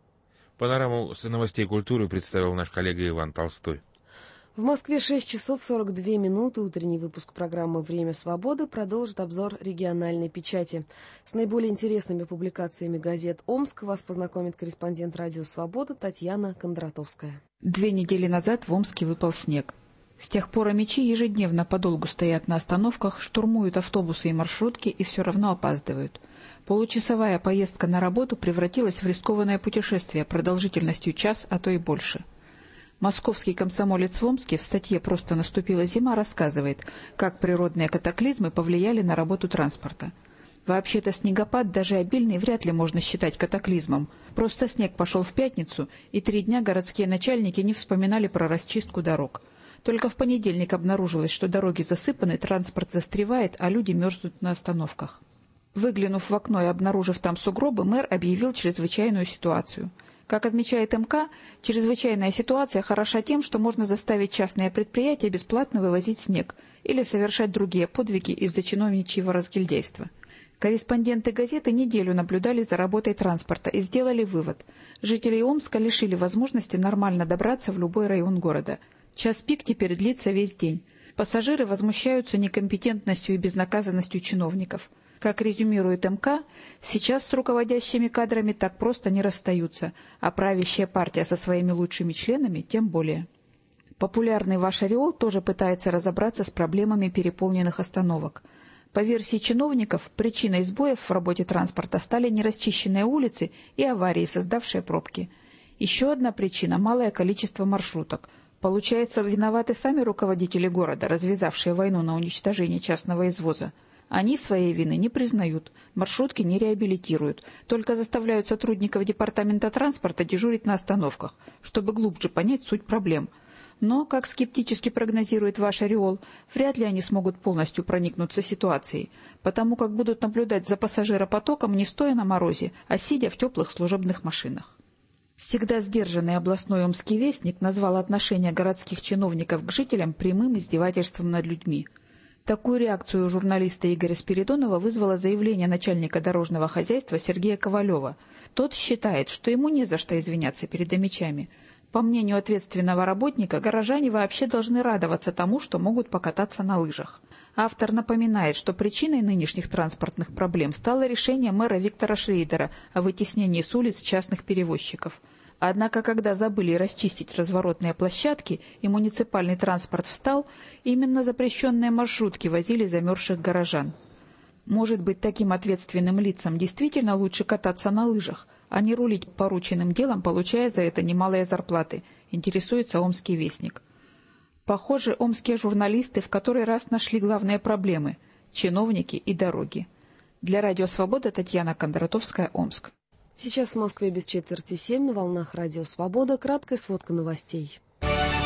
Панораму с новостей культуры представил наш коллега Иван Толстой. В Москве шесть часов сорок две минуты. Утренний выпуск программы «Время свободы» продолжит обзор региональной печати. С наиболее интересными публикациями газет Омск вас познакомит корреспондент «Радио Свобода» Татьяна Кондратовская. Две недели назад в Омске выпал снег. С тех пор омичи ежедневно подолгу стоят на остановках, штурмуют автобусы и маршрутки и все равно опаздывают. Получасовая поездка на работу превратилась в рискованное путешествие продолжительностью час, а то и больше. Московский комсомолец в Омске в статье «Просто наступила зима» рассказывает, как природные катаклизмы повлияли на работу транспорта. Вообще-то снегопад, даже обильный, вряд ли можно считать катаклизмом. Просто снег пошел в пятницу, и три дня городские начальники не вспоминали про расчистку дорог. Только в понедельник обнаружилось, что дороги засыпаны, транспорт застревает, а люди мерзнут на остановках. Выглянув в окно и обнаружив там сугробы, мэр объявил чрезвычайную ситуацию. Как отмечает МК, чрезвычайная ситуация хороша тем, что можно заставить частные предприятия бесплатно вывозить снег или совершать другие подвиги из-за чиновничьего разгильдяйства. Корреспонденты газеты неделю наблюдали за работой транспорта и сделали вывод. Жителей Омска лишили возможности нормально добраться в любой район города. Час пик теперь длится весь день. Пассажиры возмущаются некомпетентностью и безнаказанностью чиновников. Как резюмирует МК, сейчас с руководящими кадрами так просто не расстаются, а правящая партия со своими лучшими членами тем более. Популярный «Ваш Ореол» тоже пытается разобраться с проблемами переполненных остановок. По версии чиновников, причиной сбоев в работе транспорта стали нерасчищенные улицы и аварии, создавшие пробки. Еще одна причина – малое количество маршруток. Получается, виноваты сами руководители города, развязавшие войну на уничтожение частного извоза. Они своей вины не признают, маршрутки не реабилитируют, только заставляют сотрудников департамента транспорта дежурить на остановках, чтобы глубже понять суть проблем. Но, как скептически прогнозирует «Ваш Ореол», вряд ли они смогут полностью проникнуться ситуацией, потому как будут наблюдать за пассажиропотоком не стоя на морозе, а сидя в теплых служебных машинах. Всегда сдержанный областной омский вестник назвал отношение городских чиновников к жителям прямым издевательством над людьми. Такую реакцию у журналиста Игоря Спиридонова вызвало заявление начальника дорожного хозяйства Сергея Ковалева. Тот считает, что ему не за что извиняться перед омичами. По мнению ответственного работника, горожане вообще должны радоваться тому, что могут покататься на лыжах. Автор напоминает, что причиной нынешних транспортных проблем стало решение мэра Виктора Шрейдера о вытеснении с улиц частных перевозчиков. Однако, когда забыли расчистить разворотные площадки и муниципальный транспорт встал, именно запрещенные маршрутки возили замерзших горожан. Может быть, таким ответственным лицам действительно лучше кататься на лыжах, а не рулить порученным делом, получая за это немалые зарплаты, интересуется омский вестник. Похоже, омские журналисты в который раз нашли главные проблемы – чиновники и дороги. Для «Радио Свобода» Татьяна Кондратовская, Омск. Сейчас в Москве без четверти семь, на волнах «Радио Свобода» краткая сводка новостей.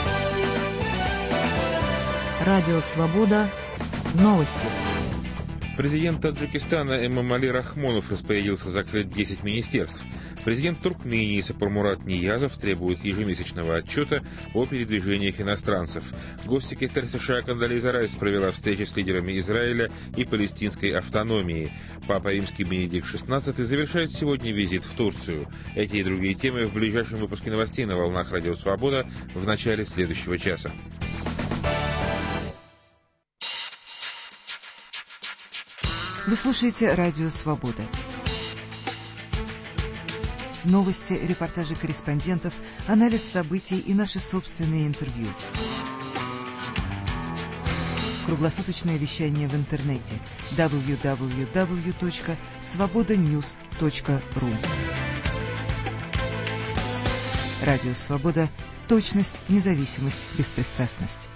«Радио Свобода». Новости. Президент Таджикистана Эмомали Рахмонов распорядился закрыть десять министерств. Президент Туркмении Сапармурат Ниязов требует ежемесячного отчета о передвижениях иностранцев. Госсекретарь США Кондолиза Райс провела встречи с лидерами Израиля и палестинской автономии. Папа Римский Бенедикт шестнадцатый завершает сегодня визит в Турцию. Эти и другие темы в ближайшем выпуске новостей на волнах Радио Свобода в начале следующего часа. Вы слушаете Радио Свобода. Новости, репортажи корреспондентов, анализ событий и наши собственные интервью. Круглосуточное вещание в интернете дабл ю дабл ю дабл ю точка свобода ньюс точка ру. Радио Свобода. Точность, независимость, беспристрастность.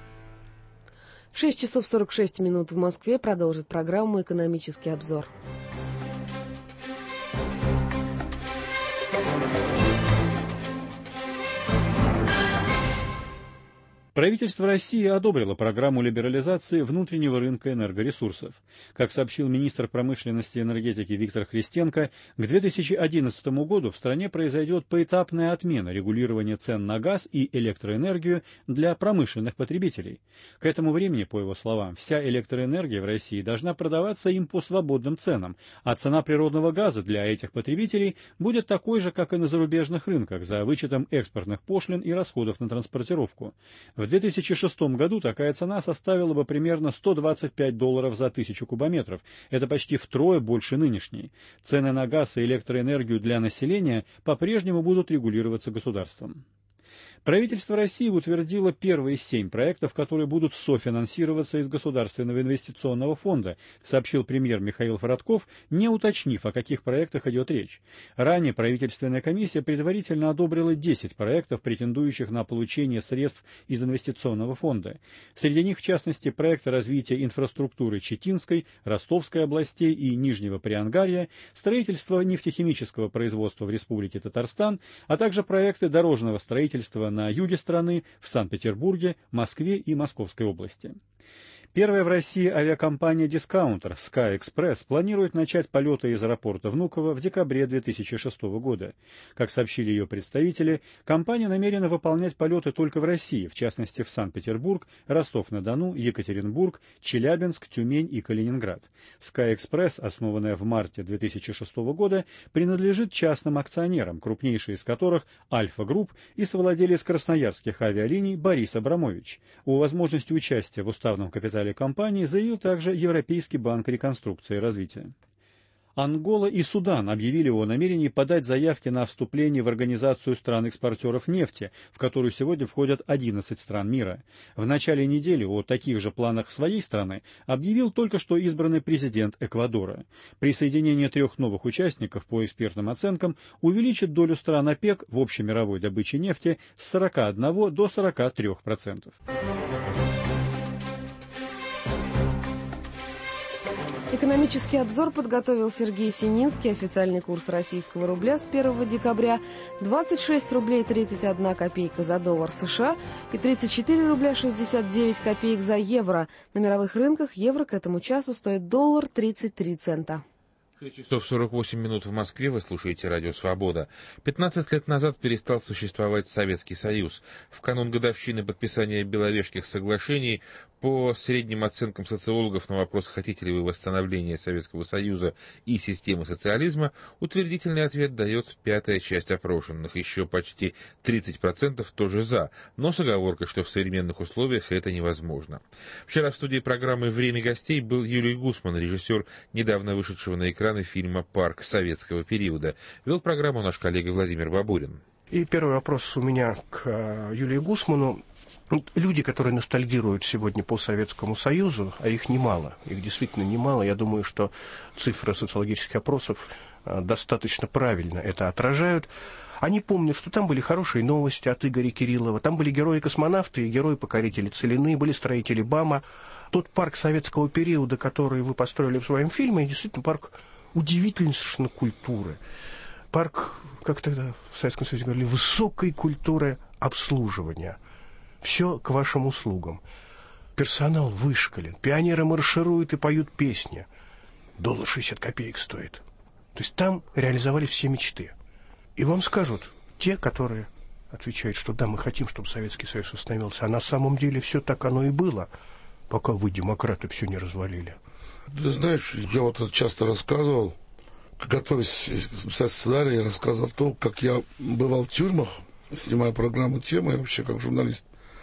шесть часов сорок шесть минут в Москве. Продолжит программу «Экономический обзор». Правительство России одобрило программу либерализации внутреннего рынка энергоресурсов. Как сообщил министр промышленности и энергетики Виктор Христенко, к две тысячи одиннадцатому году в стране произойдет поэтапная отмена регулирования цен на газ и электроэнергию для промышленных потребителей. К этому времени, по его словам, вся электроэнергия в России должна продаваться им по свободным ценам, а цена природного газа для этих потребителей будет такой же, как и на зарубежных рынках, за вычетом экспортных пошлин и расходов на транспортировку. В две тысячи шестом году такая цена составила бы примерно сто двадцать пять долларов за тысячу кубометров. Это почти втрое больше нынешней. Цены на газ и электроэнергию для населения по-прежнему будут регулироваться государством. Правительство России утвердило первые семь проектов, которые будут софинансироваться из Государственного инвестиционного фонда, сообщил премьер Михаил Фродков, не уточнив, о каких проектах идет речь. Ранее правительственная комиссия предварительно одобрила десять проектов, претендующих на получение средств из инвестиционного фонда. Среди них, в частности, проекты развития инфраструктуры Читинской, Ростовской областей и Нижнего Приангарья, строительство нефтехимического производства в Республике Татарстан, а также проекты дорожного строительства на юге страны, в Санкт-Петербурге, Москве и Московской области. Первая в России авиакомпания «Дискаунтер» Sky Express планирует начать полеты из аэропорта Внуково в декабре две тысячи шестого года. Как сообщили ее представители, компания намерена выполнять полеты только в России, в частности в Санкт-Петербург, Ростов-на-Дону, Екатеринбург, Челябинск, Тюмень и Калининград. Sky Express, основанная в марте две тысячи шестого года, принадлежит частным акционерам, крупнейший из которых Альфа Групп и совладелец красноярских авиалиний Борис Абрамович. О возможности участия в уставном капитале компании заявил также Европейский банк реконструкции и развития. Ангола и Судан объявили о намерении подать заявки на вступление в Организацию стран-экспортеров нефти, в которую сегодня входят одиннадцать стран мира. В начале недели о таких же планах своей страны объявил только что избранный президент Эквадора. Присоединение трех новых участников, по экспертным оценкам, увеличит долю стран ОПЕК в общемировой добыче нефти с сорока одного до сорока трёх процентов. Экономический обзор подготовил Сергей Сининский. Официальный курс российского рубля с первого декабря двадцать шесть рублей тридцать одна копейка за доллар США и тридцать четыре рубля шестьдесят девять копеек за евро. На мировых рынках евро к этому часу стоит доллар тридцать три цента. шесть часов сорок восемь минут в Москве. Вы слушаете Радио Свобода. пятнадцать лет назад перестал существовать Советский Союз. В канун годовщины подписания Беловежских соглашений, по средним оценкам социологов на вопрос, хотите ли вы восстановления Советского Союза и системы социализма, утвердительный ответ дает пятая часть опрошенных. Еще почти тридцать процентов тоже за, но с оговоркой, что в современных условиях это невозможно. Вчера в студии программы «Время гостей» был Юлий Гусман, режиссер недавно вышедшего на экраны фильма «Парк советского периода». Вел программу наш коллега Владимир Бабурин. И первый вопрос у меня к Юлию Гусману. Люди, которые ностальгируют сегодня по Советскому Союзу, а их немало, их действительно немало, я думаю, что цифры социологических опросов достаточно правильно это отражают. Они помнят, что там были хорошие новости от Игоря Кириллова, там были герои-космонавты и герои-покорители Целины, были строители БАМа. Тот парк советского периода, который вы построили в своем фильме, действительно парк удивительной совершенно культуры. Парк, как тогда в Советском Союзе говорили, высокой культуры обслуживания. Все к вашим услугам. персонал вышкален, пионеры маршируют и поют песни. Доллар шестьдесят копеек стоит. То есть там реализовались все мечты. И вам скажут, те, которые отвечают, что да, мы хотим, чтобы Советский Союз установился, а на самом деле все так оно и было, пока вы, демократы, все не развалили. Ты знаешь, я вот часто рассказывал, готовясь писать сценарий, я рассказывал то, как я бывал в тюрьмах, снимая программу «Тема», и вообще как журналист.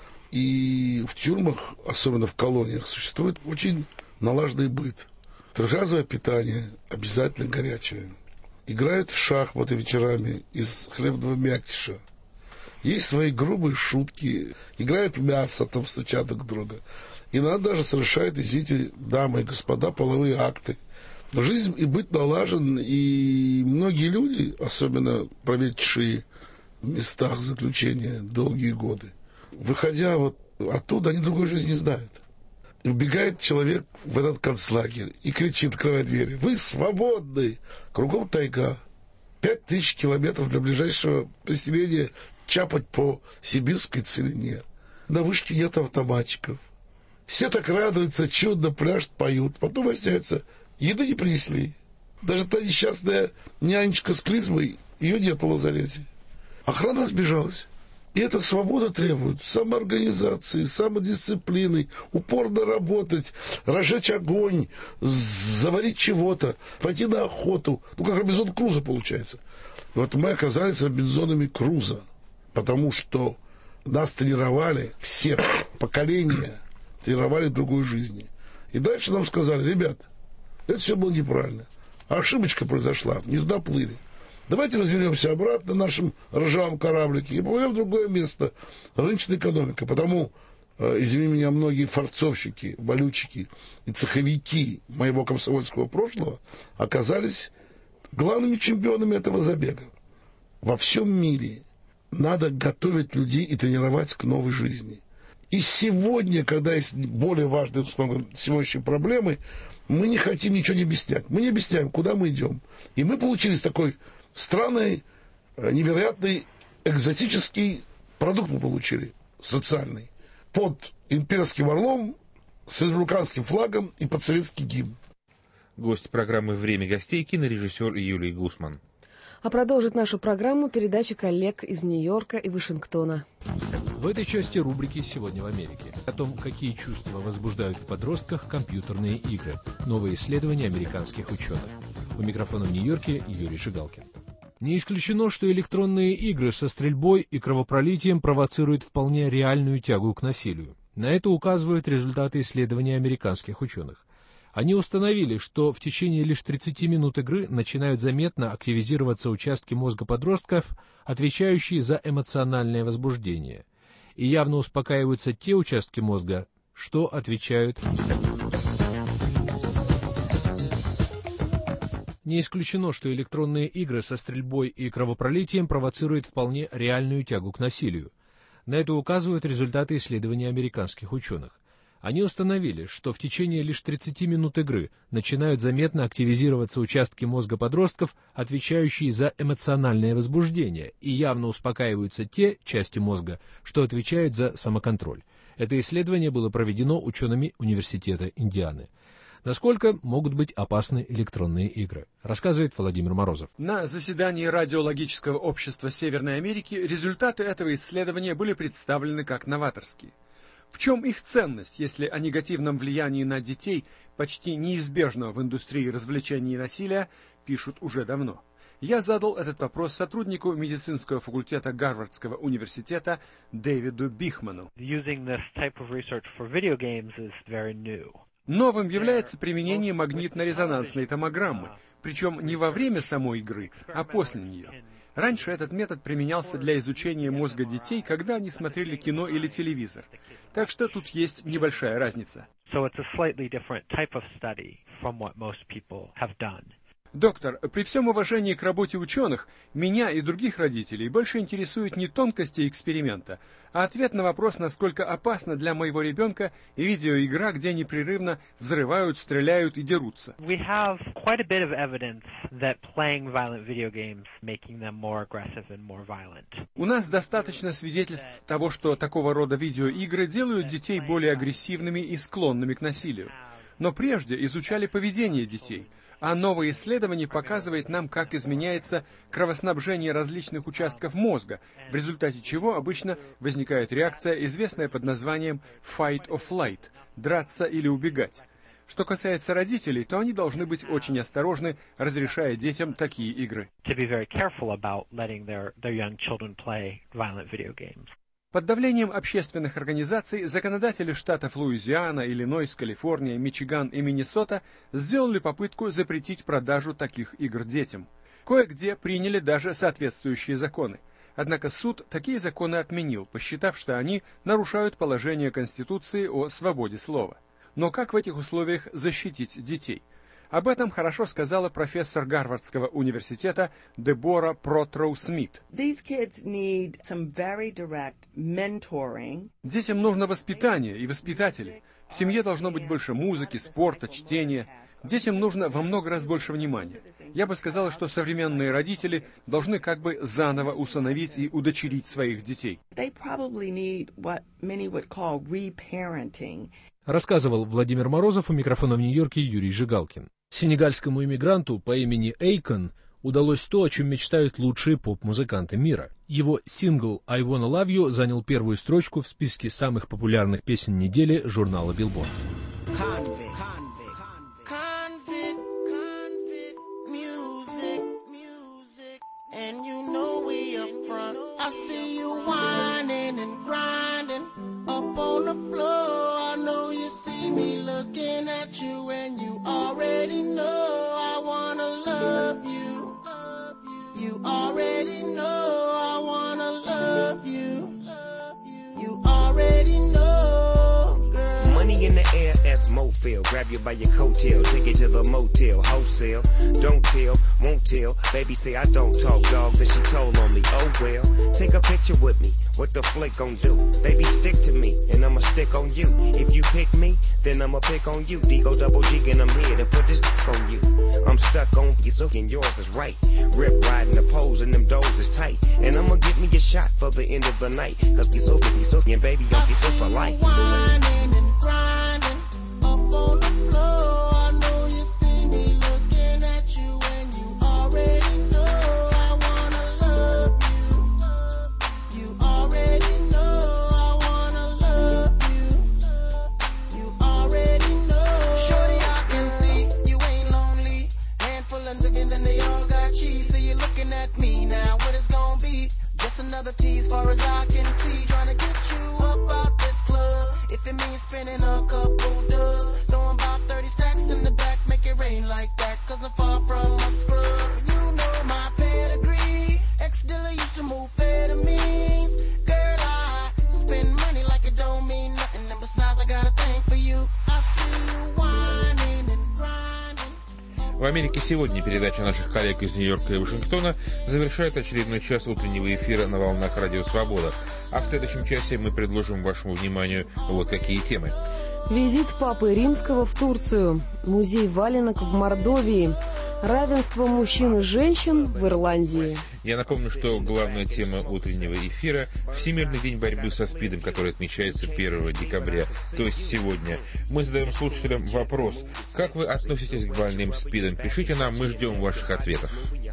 И в тюрьмах, особенно в колониях, существует очень налаженный быт. Трехразовое питание, обязательно горячее. Играют в шахматы вечерами из хлебного мякиша. Есть свои грубые шутки. Играют в мясо, там стучат друг друга. Иногда даже совершают, извините, дамы и господа, половые акты. Но жизнь и быт налажен, и многие люди, особенно проведшие в местах заключения долгие годы, выходя вот оттуда, они другой жизни не знают. Вбегает человек в этот концлагерь и кричит, открывая двери: «Вы свободны!» Кругом тайга. Пять тысяч километров до ближайшего поселения чапать по сибирской целине. На вышке нет автоматчиков. Все так радуются, чудно пляшут, поют. Потом выясняется, еды не принесли. Даже та несчастная нянечка с клизмой, ее нет в лазарете. Охрана сбежалась. И эта свобода требует самоорганизации, самодисциплины, упорно работать, разжечь огонь, заварить чего-то, пойти на охоту. Ну, как Робинзон Крузо получается. И вот мы оказались Робинзонами Крузо, потому что нас тренировали, всех поколения тренировали другой жизни. И дальше нам сказали: ребят, это все было неправильно. Ошибочка произошла, не туда плыли. Давайте развернемся обратно на нашем ржавом кораблике и поплывем в другое место. Рыночная экономика. Потому, э, извини меня, многие форцовщики, валютчики и цеховики моего комсомольского прошлого оказались главными чемпионами этого забега. Во всем мире надо готовить людей и тренировать к новой жизни. И сегодня, когда есть более важные, условно, сегодняшние проблемы, мы не хотим ничего не объяснять. Мы не объясняем, куда мы идем. И мы получились такой странный, невероятный, экзотический продукт мы получили, социальный, под имперским орлом, с республиканским флагом и под советский гимн. Гость программы «Время гостей» кинорежиссер Юлий Гусман. А продолжит нашу программу передача коллег из Нью-Йорка и Вашингтона. В этой части рубрики «Сегодня в Америке» о том, какие чувства возбуждают в подростках компьютерные игры. Новые исследования американских ученых. У микрофона в Нью-Йорке Юрий Жигалкин. Не исключено, что электронные игры со стрельбой и кровопролитием провоцируют вполне реальную тягу к насилию. На это указывают результаты исследования американских ученых. Они установили, что в течение лишь тридцати минут игры начинают заметно активизироваться участки мозга подростков, отвечающие за эмоциональное возбуждение, и явно успокаиваются те участки мозга, что отвечают... Не исключено, что электронные игры со стрельбой и кровопролитием провоцируют вполне реальную тягу к насилию. На это указывают результаты исследования американских ученых. Они установили, что в течение лишь тридцати минут игры начинают заметно активизироваться участки мозга подростков, отвечающие за эмоциональное возбуждение, и явно успокаиваются те части мозга, что отвечают за самоконтроль. Это исследование было проведено учеными Университета Индианы. Насколько могут быть опасны электронные игры, рассказывает Владимир Морозов. На заседании Радиологического общества Северной Америки результаты этого исследования были представлены как новаторские. В чем их ценность, если о негативном влиянии на детей, почти неизбежного в индустрии развлечений и насилия, пишут уже давно? Я задал этот вопрос сотруднику медицинского факультета Гарвардского университета Дэвиду Бихману. Новым является применение магнитно-резонансной томограммы, причем не во время самой игры, а после нее. Раньше этот метод применялся для изучения мозга детей, когда они смотрели кино или телевизор. Так что тут есть небольшая разница. Доктор, при всем уважении к работе ученых, меня и других родителей больше интересуют не тонкости эксперимента, а ответ на вопрос, насколько опасна для моего ребенка видеоигра, где непрерывно взрывают, стреляют и дерутся. We have quite a bit of evidence that playing violent video games making them more aggressive and more violent. У нас достаточно свидетельств того, что такого рода видеоигры делают детей более агрессивными и склонными к насилию. Но прежде изучали поведение детей. А новое исследование показывает нам, как изменяется кровоснабжение различных участков мозга, в результате чего обычно возникает реакция, известная под названием fight or flight – драться или убегать. Что касается родителей, то они должны быть очень осторожны, разрешая детям такие игры. Под давлением общественных организаций законодатели штатов Луизиана, Иллинойс, Калифорния, Мичиган и Миннесота сделали попытку запретить продажу таких игр детям. Кое-где приняли даже соответствующие законы. Однако суд такие законы отменил, посчитав, что они нарушают положение Конституции о свободе слова. Но как в этих условиях защитить детей? Об этом хорошо сказала профессор Гарвардского университета Дебора Протроу-Смит. Детям нужно воспитание и воспитатели. В семье должно быть больше музыки, спорта, чтения. Детям нужно во много раз больше внимания. Я бы сказала, что современные родители должны как бы заново усыновить и удочерить своих детей. Рассказывал Владимир Морозов, у микрофона в Нью-Йорке Юрий Жигалкин. Сенегальскому иммигранту по имени Эйкон удалось то, о чем мечтают лучшие поп-музыканты мира. Его сингл «I Wanna Love You» занял первую строчку в списке самых популярных песен недели журнала Billboard. Looking at you and you already know I wanna love you. You already know I wanna love you. You already know, girl. Money in the air, that's Mofil. Grab you by your coattail, take it to the motel, wholesale. Don't tell, won't tell. Baby say I don't talk, dog, then she told on me. Oh well, take a picture with me. What the flick gon' do? Baby, stick to me, and I'ma stick on you. If you pick me, then I'ma pick on you. Digo double G, and I'm here to put this on you. I'm stuck on you, so and yours is right. Rip riding the pose, and them doors is tight. And I'ma get me a shot for the end of the night. Cause we so, we so, and baby, I'll be so for life. Whining and grinding up on the floor. I know you see me looking at you, and you already know. And they all got cheese, so you're looking at me now. What it's gonna be? Just another tease, far as I can see. Trying to get you up out this club. If it means spending a couple dubs, throwing about thirty stacks in the back, make it rain like that. Cause I'm far from a scrub. You know my pedigree. Ex-dealer used to move amphetamines. Girl, I spend money like it don't mean nothing. And besides, I got a thing for you. I see you whining and grinding. В Америке сегодня передача наших коллег из Нью-Йорка и Вашингтона завершает очередной час утреннего эфира на волнах Радио Свобода. А в следующем часе мы предложим вашему вниманию вот какие темы. Визит Папы Римского в Турцию, музей валенок в Мордовии, равенство мужчин и женщин в Ирландии. Я напомню, что главная тема утреннего эфира – Всемирный день борьбы со СПИДом, который отмечается первого декабря, то есть сегодня. Мы задаем слушателям вопрос: как вы относитесь к больным СПИДом? Пишите нам, мы ждем ваших ответов.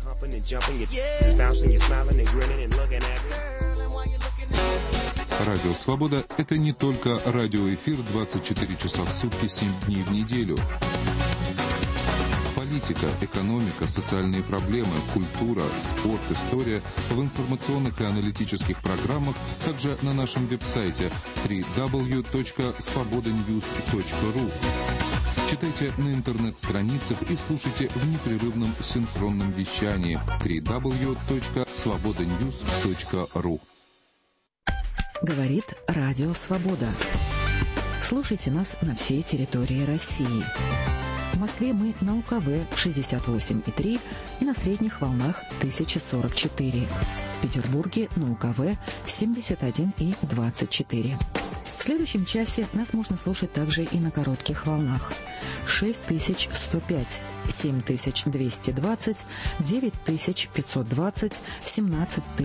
Радио «Свобода» — это не только радиоэфир двадцать четыре часа в сутки, семь дней в неделю. Политика, экономика, социальные проблемы, культура, спорт, история в информационных и аналитических программах, также на нашем веб-сайте дабл ю дабл ю дабл ю точка свобода ньюс точка ру. Читайте на интернет-страницах и слушайте в непрерывном синхронном вещании дабл ю дабл ю дабл ю точка свобода ньюс точка ру. Говорит Радио Свобода. Слушайте нас на всей территории России. В Москве мы на У Ка В шестьдесят восемь и три и на средних волнах тысяча сорок четыре. В Петербурге на У Ка В семьдесят один и двадцать четыре. В следующем часе нас можно слушать также и на коротких волнах. шесть тысяч сто пять, семь тысяч двести двадцать, девять тысяч пятьсот двадцать, семнадцать тысяч.